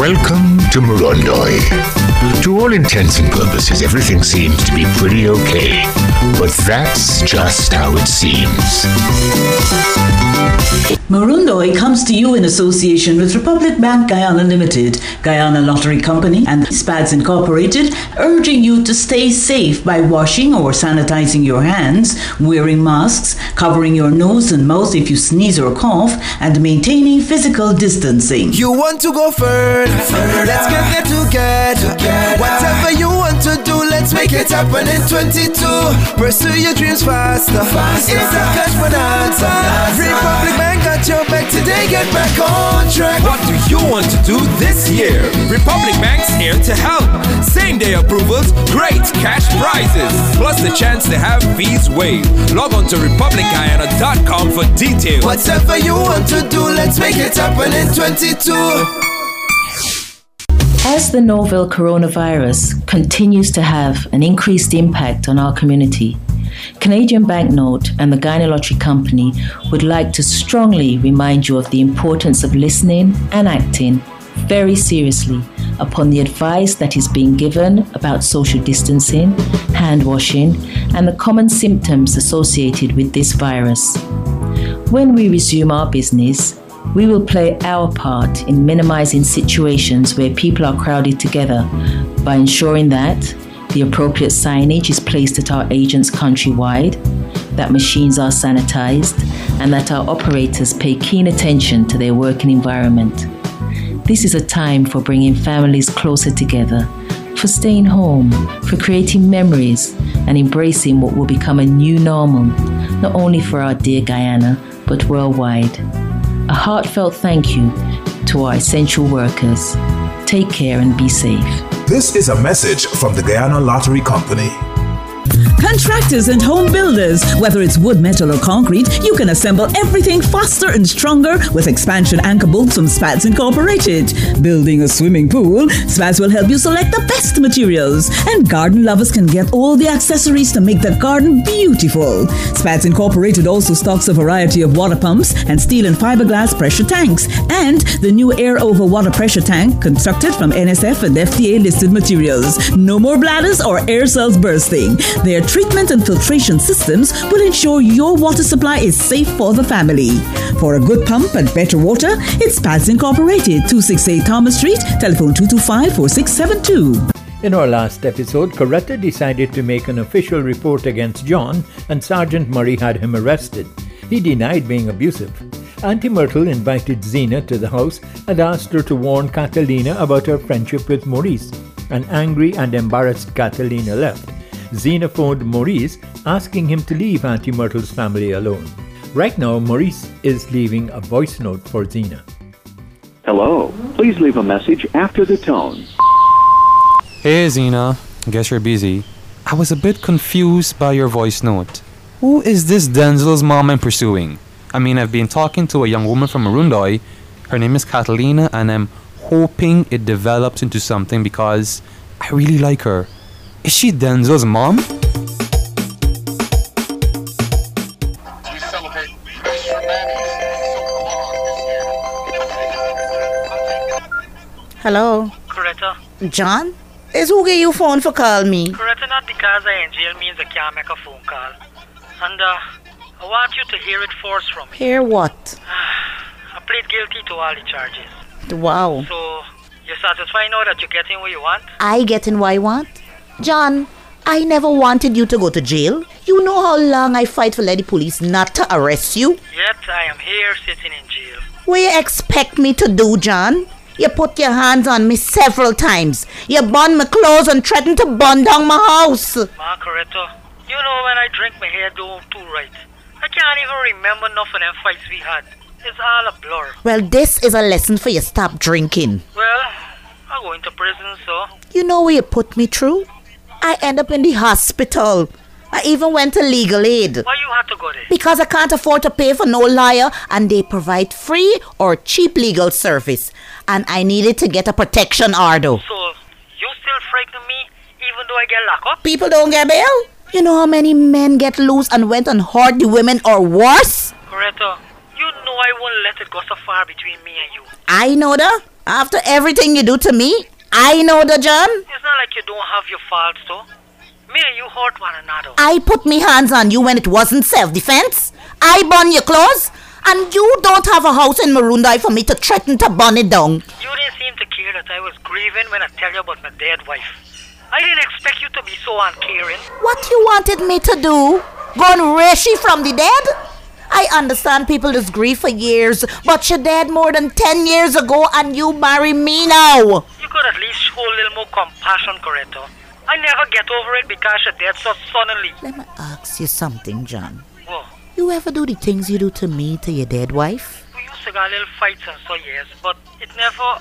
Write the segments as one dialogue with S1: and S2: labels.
S1: Welcome to Murundoi. To all intents and purposes, everything seems to be pretty okay. But that's just how it seems.
S2: Murundoi comes to you in association with Republic Bank Guyana Limited, Guyana Lottery Company, and SPADS Incorporated, urging you to stay safe by washing or sanitizing your hands, wearing masks, covering your nose and mouth if you sneeze or cough, and maintaining physical distancing.
S3: You want to go further? Let's get there together. Whatever you want to do, let's make it happen in 22. Pursue your dreams faster. It's a cash bonanza. Republic Bank got your back today. Get back on track.
S4: What do you want to do this year? Republic Bank's here to help. Same day approvals, great cash prizes, plus the chance to have fees waived. Log on to republicguyana.com for details.
S3: Whatever you want to do, let's make it happen in 22.
S5: As the novel coronavirus continues to have an increased impact on our community, Canadian Banknote and the Guyana Lottery Company would like to strongly remind you of the importance of listening and acting very seriously upon the advice that is being given about social distancing, hand washing, and the common symptoms associated with this virus. When we resume our business, we will play our part in minimizing situations where people are crowded together by ensuring that the appropriate signage is placed at our agents countrywide, that machines are sanitized, and that our operators pay keen attention to their working environment. This is a time for bringing families closer together, for staying home, for creating memories, and embracing what will become a new normal, not only for our dear Guyana, but worldwide. A heartfelt thank you to our essential workers. Take care and be safe.
S6: This is a message from the Guyana Lottery Company.
S7: Contractors and home builders, whether it's wood, metal or concrete, you can assemble everything faster and stronger with expansion anchor bolts from SPADS Incorporated. Building a swimming pool, SPADS will help you select the best materials, and garden lovers can get all the accessories to make the garden beautiful. SPADS Incorporated also stocks a variety of water pumps and steel and fiberglass pressure tanks, and the new air over water pressure tank constructed from NSF and FDA listed materials. No more bladders or air cells bursting. Their treatment and filtration systems will ensure your water supply is safe for the family. For a good pump and better water, it's SPADS Incorporated, 268 Thomas Street, telephone 225-4672.
S8: In our last episode, Coretta decided to make an official report against John, and Sergeant Murray had him arrested. He denied being abusive. Auntie Myrtle invited Zena to the house and asked her to warn Catalina about her friendship with Maurice. An angry and embarrassed Catalina left. Zena phoned Maurice, asking him to leave Auntie Myrtle's family alone. Right now, Maurice is leaving a voice note for Zena.
S9: Hello. Please leave a message after the tone.
S10: Hey, Zena. Guess you're busy. I was a bit confused by your voice note. Who is this Denzel's mom I'm pursuing? I mean, I've been talking to a young woman from Murundoi. Her name is Catalina, and I'm hoping it develops into something because I really like her. Is she Denzel's mom?
S11: Hello?
S12: Coretta?
S11: John? Is who gave you phone for call me?
S12: Coretta, not because I in jail means I can't make a phone call. And I want you to hear it first from me.
S11: Hear what?
S12: I plead guilty to all the charges.
S11: Wow.
S12: So, you're satisfied now that you're getting what you want?
S11: I getting what I want? John, I never wanted you to go to jail. You know how long I fight for let the police not to arrest you?
S12: Yet I am here sitting in jail.
S11: What you expect me to do, John? You put your hands on me several times. You burn my clothes and threaten to burn down my house.
S12: Ma, Coretta, you know when I drink my hair don't too right. I can't even remember enough of them fights we had. It's all a blur.
S11: Well, this is a lesson for you. Stop drinking.
S12: Well, I'm going to prison, so...
S11: You know what you put me through? I end up in the hospital. I even went to legal aid.
S12: Why you had to go there?
S11: Because I can't afford to pay for no lawyer, and they provide free or cheap legal service. And I needed to get a protection order.
S12: So, you still frighten me even though I get locked up?
S11: People don't get bail? You know how many men get loose and went and hurt the women or worse?
S12: Coretta, you know I won't let it go so far between me and you.
S11: I know that. After everything you do to me, I know the John.
S12: It's not like you don't have your faults, though. Me and you hurt one another.
S11: I put me hands on you when it wasn't self-defense. I burn your clothes. And you don't have a house in Marundai for me to threaten to burn it down.
S12: You didn't seem to care that I was grieving when I tell you about my dead wife. I didn't expect you to be so uncaring.
S11: What you wanted me to do? Go and raise she from the dead? I understand people just grieve for years, but she dead more than 10 years ago and you marry me now.
S12: You could at least show a little more compassion, Corretto. I never get over it because she dead so suddenly.
S11: Let me ask you something, John.
S12: What?
S11: You ever do the things you do to me to your dead wife?
S12: We used to get little fights and so, yes, but it never...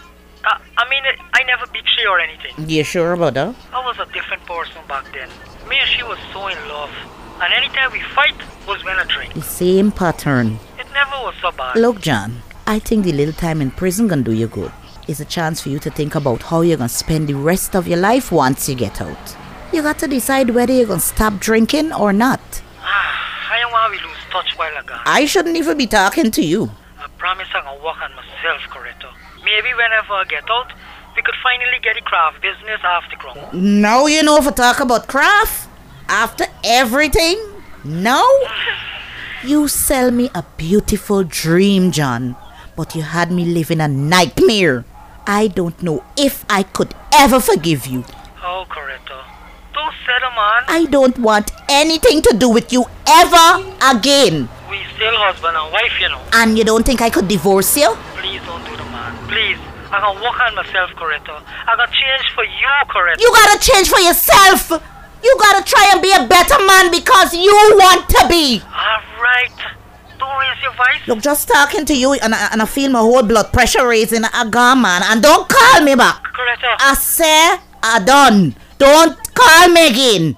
S12: I never beat she or anything.
S11: You sure about that?
S12: I was a different person back then. Me and she was so in love. And anytime we fight was when I drink.
S11: The same pattern.
S12: It never was so bad.
S11: Look, John, I think the little time in prison gonna do you good. It's a chance for you to think about how you're gonna spend the rest of your life once you get out. You got to decide whether you're gonna stop drinking or not.
S12: I don't want to lose touch while I gone.
S11: I shouldn't even be talking to you.
S12: I promise I'm gonna work on myself, Corretto. Maybe whenever I get out, we could finally get the craft business off the ground.
S11: Now you know if I talk about craft? After everything? No? You sell me a beautiful dream, John, but you had me living a nightmare. I don't know if I could ever forgive you.
S12: Oh, Corretto. Don't settle, man.
S11: I don't want anything to do with you ever again.
S12: We still husband and wife, you know.
S11: And you don't think I could divorce you?
S12: Please don't do the man. Please. I'm gonna work on myself, Corretto. I'm gonna change for you, Corretto.
S11: You gotta change for yourself. You gotta try and be a better man because you want to be.
S12: Alright. Don't raise your voice.
S11: Look, just talking to you and I feel my whole blood pressure raising. I gone, man. And don't call me back.
S12: Corretto.
S11: I say I done. Don't call me again.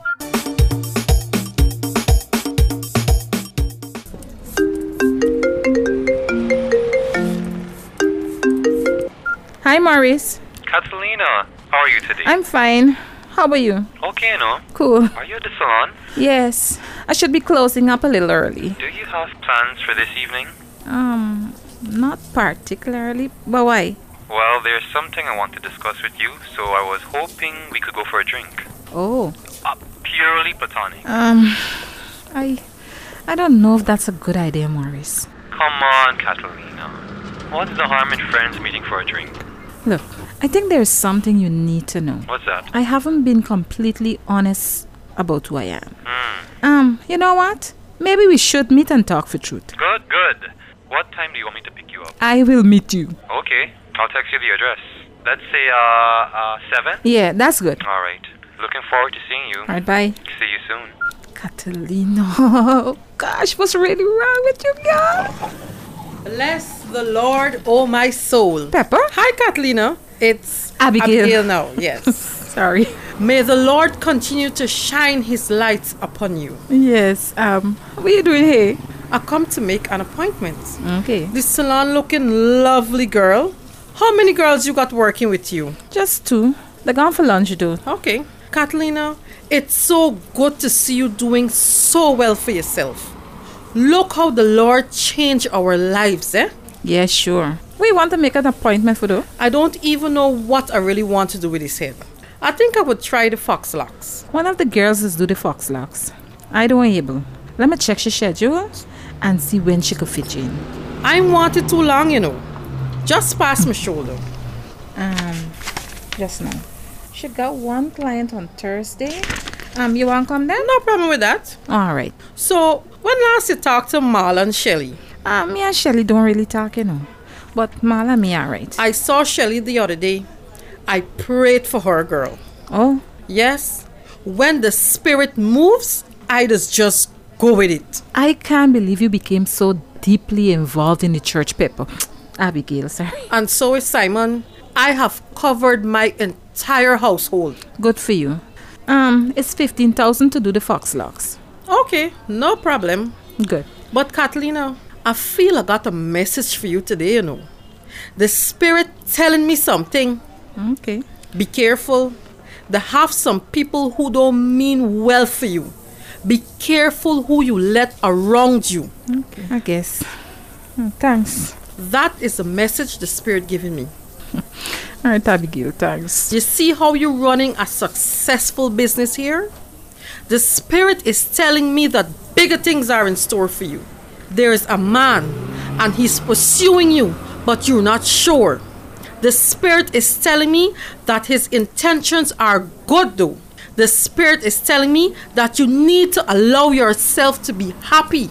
S13: Hi, Maurice.
S10: Catalina, how are you today?
S13: I'm fine. How about you?
S10: Okay, no?
S13: Cool.
S10: Are you at the salon?
S13: Yes. I should be closing up a little early.
S10: Do you have plans for this evening?
S13: Not particularly. But why?
S10: Well, there's something I want to discuss with you, so I was hoping we could go for a drink.
S13: Oh.
S10: Purely platonic.
S13: I don't know if that's a good idea, Maurice.
S10: Come on, Catalina. What's the harm in friends meeting for a drink?
S13: Look, I think there's something you need to know.
S10: What's that?
S13: I haven't been completely honest about who I am. You know what? Maybe we should meet and talk for truth.
S10: Good. What time do you want me to pick you up?
S13: I will meet you.
S10: Okay, I'll text you the address. Let's say, 7?
S13: Yeah, that's good.
S10: Alright. Looking forward to seeing you.
S13: Alright, bye.
S10: See you soon.
S13: Catalina. Oh, gosh, what's really wrong with you, girl?
S14: Bless the Lord, oh my soul.
S13: Pepper?
S14: Hi, Catalina. It's
S13: Abigail
S14: now, yes.
S13: Sorry.
S14: May the Lord continue to shine his lights upon you.
S13: Yes. What are you doing here?
S14: I come to make an appointment.
S13: Okay.
S14: This salon looking lovely girl. How many girls you got working with you?
S13: Just 2. They're gone for lunch, though.
S14: Okay. Catalina, it's so good to see you doing so well for yourself. Look how the Lord changed our lives, eh?
S13: Yeah, sure. We want to make an appointment for though.
S14: I don't even know what I really want to do with his head. I think I would try the fox locks.
S13: One of the girls is do the fox locks. I don't able. Let me check her schedule and see when she could fit you in.
S14: I ain't wanted too long, you know. Just past my shoulder.
S13: Just now. She got one client on Thursday. You want to come then?
S14: No problem with that.
S13: All right.
S14: So, when last you talked to Marla and Shelly?
S13: Me and Shelly don't really talk, you know. But Marla and me all right.
S14: I saw Shelly the other day. I prayed for her, girl.
S13: Oh?
S14: Yes. When the spirit moves, I just go with it.
S13: I can't believe you became so deeply involved in the church, Pepper. Abigail, sorry.
S14: And so is Simon. I have covered my entire household.
S13: Good for you. It's 15,000 to do the fox locks.
S14: Okay, no problem.
S13: Good.
S14: But Catalina, I feel I got a message for you today, you know. The spirit telling me something.
S13: Okay.
S14: Be careful. They have some people who don't mean well for you. Be careful who you let around you.
S13: Okay. I guess. Thanks.
S14: That is the message the spirit giving me.
S13: All right, Abigail, thanks.
S14: You see how you're running a successful business here? The Spirit is telling me that bigger things are in store for you. There is a man, and he's pursuing you, but you're not sure. The Spirit is telling me that his intentions are good, though. The Spirit is telling me that you need to allow yourself to be happy.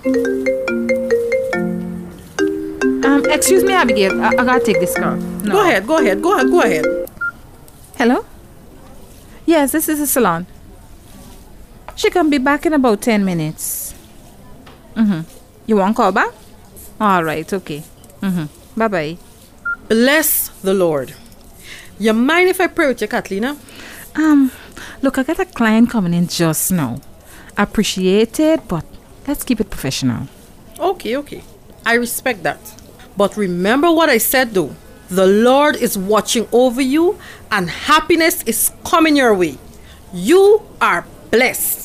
S13: Excuse me, Abigail. I gotta take this call. No.
S14: Go ahead.
S13: Hello? Yes, this is the salon. She can be back in about 10 minutes. You want call back? All right, okay. Bye-bye.
S14: Bless the Lord. You mind if I pray with you, Catalina?
S13: Look, I got a client coming in just now. Appreciate it, but let's keep it professional.
S14: Okay. I respect that. But remember what I said, though. The Lord is watching over you, and happiness is coming your way. You are blessed.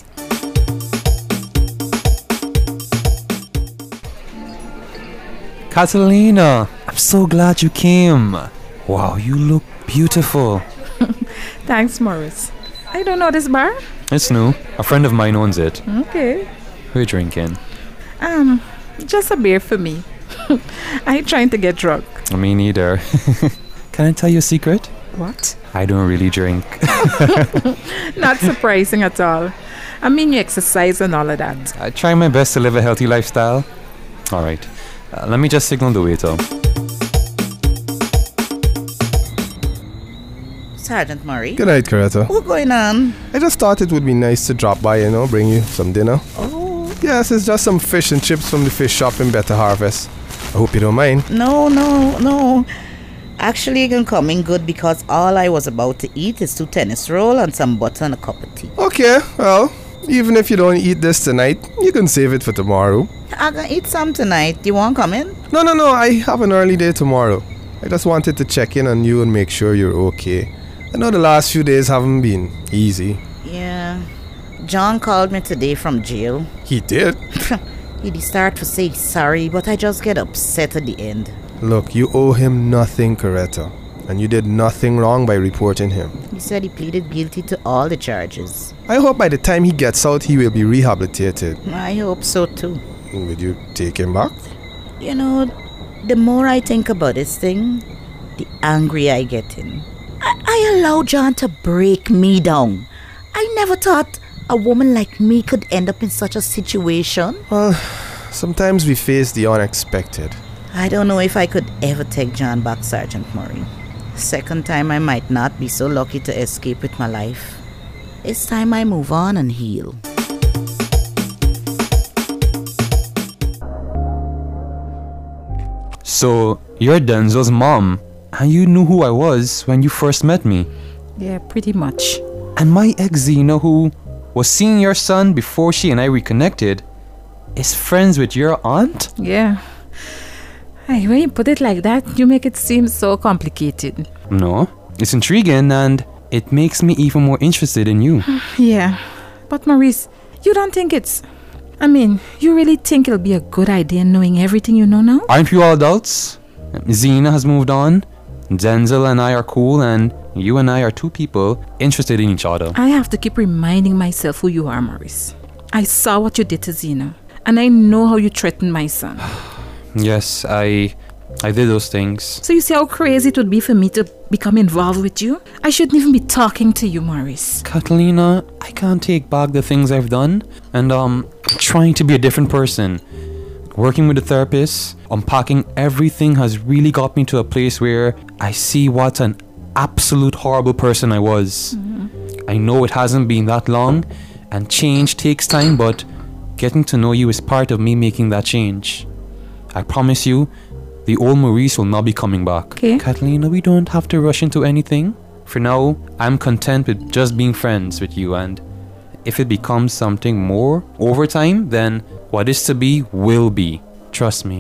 S10: Catalina, I'm so glad you came. Wow, you look beautiful.
S13: Thanks, Morris. I don't know this bar.
S10: It's new. A friend of mine owns it.
S13: Okay.
S10: We're drinking.
S13: Just a beer for me. I ain't trying to get drunk.
S10: Me neither. Can I tell you a secret?
S13: What?
S10: I don't really drink.
S13: Not surprising at all. I mean, you exercise and all of that.
S10: I try my best to live a healthy lifestyle. All right. Let me just signal the waiter.
S11: Sergeant Murray.
S15: Good night, Coretta.
S11: What's going on?
S15: I just thought it would be nice to drop by, bring you some dinner.
S11: Oh.
S15: Yes, it's just some fish and chips from the fish shop in Better Harvest. I hope you don't mind.
S11: No. Actually, you can come in good because all I was about to eat is 2 tennis rolls and some butter and a cup of tea.
S15: Okay, well, even if you don't eat this tonight, you can save it for tomorrow.
S11: I'm gonna eat some tonight. You want to come in?
S15: No, I have an early day tomorrow. I just wanted to check in on you and make sure you're okay. I know the last few days haven't been easy.
S11: Yeah. John called me today from jail.
S15: He did?
S11: He'd start to say sorry, but I just get upset at the end.
S15: Look, you owe him nothing, Coretta. And you did nothing wrong by reporting him.
S11: He said he pleaded guilty to all the charges.
S15: I hope by the time he gets out, he will be rehabilitated.
S11: I hope so too.
S15: Would you take him back?
S11: The more I think about this thing, the angrier I get in. I allow John to break me down. I never thought a woman like me could end up in such a situation.
S15: Well, sometimes we face the unexpected.
S11: I don't know if I could ever take John back, Sergeant Murray. Second time I might not be so lucky to escape with my life. It's time I move on and heal.
S10: So, you're Denzel's mom, and you knew who I was when you first met me.
S13: Yeah, pretty much.
S10: And my ex Zena, who was seeing your son before she and I reconnected, is friends with your aunt?
S13: Yeah. Hey, when you put it like that, you make it seem so complicated.
S10: No, it's intriguing and it makes me even more interested in you.
S13: Yeah, but Maurice, you don't think you really think it'll be a good idea knowing everything you know now?
S10: Aren't we all adults? Zena has moved on, Denzel and I are cool, and you and I are two people interested in each other.
S13: I have to keep reminding myself who you are, Maurice. I saw what you did to Zena, and I know how you threatened my son.
S10: Yes, I did those things.
S13: So you see how crazy it would be for me to become involved with you? I shouldn't even be talking to you, Maurice.
S10: Catalina, I can't take back the things I've done, and trying to be a different person. Working with a therapist, unpacking everything has really got me to a place where I see what an absolute horrible person I was. Mm-hmm. I know it hasn't been that long, and change takes time, but getting to know you is part of me making that change. I promise you, the old Maurice will not be coming back.
S13: Okay.
S10: Catalina, we don't have to rush into anything. For now, I'm content with just being friends with you, and if it becomes something more over time, then what is to be will be. Trust me.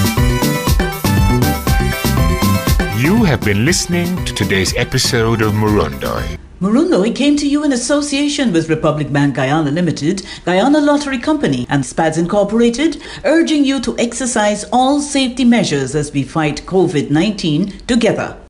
S1: You have been listening to today's episode of Murundoi.
S2: Murundoi came to you in association with Republic Bank Guyana Limited, Guyana Lottery Company and SPADS Incorporated, urging you to exercise all safety measures as we fight COVID-19 together.